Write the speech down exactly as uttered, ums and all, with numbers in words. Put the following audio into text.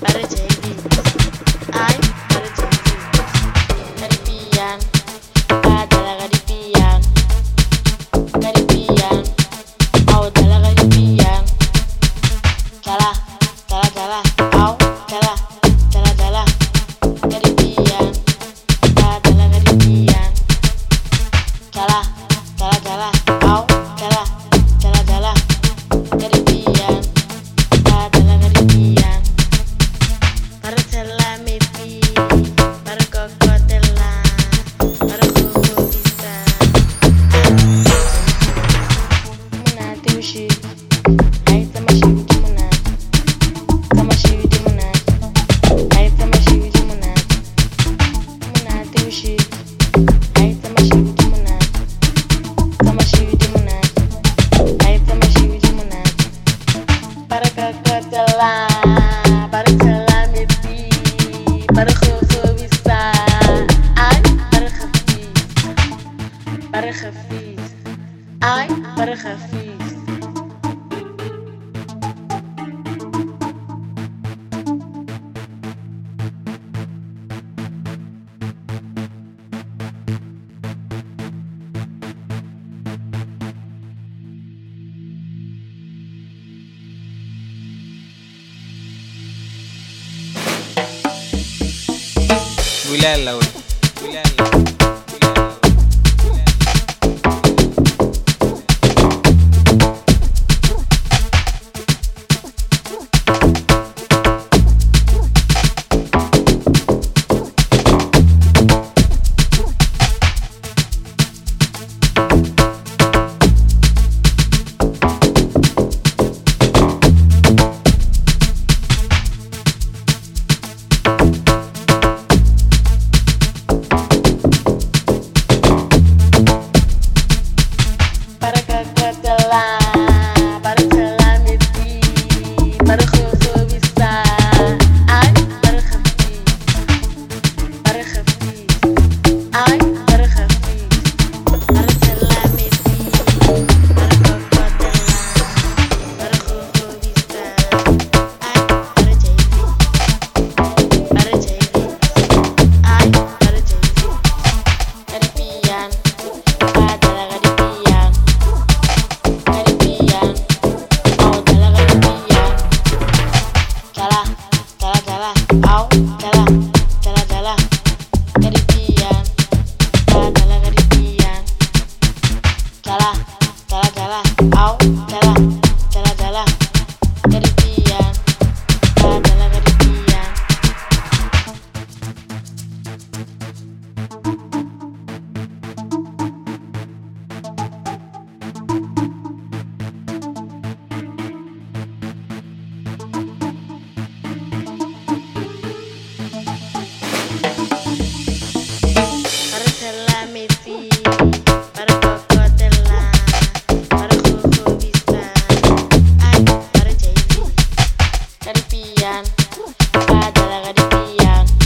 para J V. Ay, para J V. Karibian, adalah Karibian. Karibian, au adalah Karibian. Kalah, kalah, kalah, au kalah, kalah, kalah. Karibian, adalah Karibian. Kalah, kalah, kalah, au kalah, kalah, kalah. Karibian, adalah Karibian. Para Salamiti, para Kokotela, para Kokobisa. Munati ushi, ay sama shudi munat, sama shudi munat, ay sama shudi munat. Munati ushi, ay sama shudi munat, sama shudi munat, ay sama shudi munat. Para Kokotela, para Salamiti, para Kokobisa. Ay, para Hafiz, para Hafiz, ay, para Hafiz. Bulala we. Bulala. Para Kokotela, para Salamiti, para Kokobisa. Ay, para Hafiz, para Hafiz, ay, para Hafiz. Para Salamiti, para Kokotela, para Kokobisa. Ay, para J V, para J V, ay, para J V. Karibian, adalah Karibian. Karibian, au adalah Karibian. Kalah, kalah, kalah, au kalah, kalah, kalah. Karibian, adalah Karibian. Kalah, kalah, kalah, au kalah, kalah, kalah. Karibian, adalah Karibian. Para Salamiti, para Kokotela, para Kokobisa. Ay, para J V. Karibian, adalah Karibian.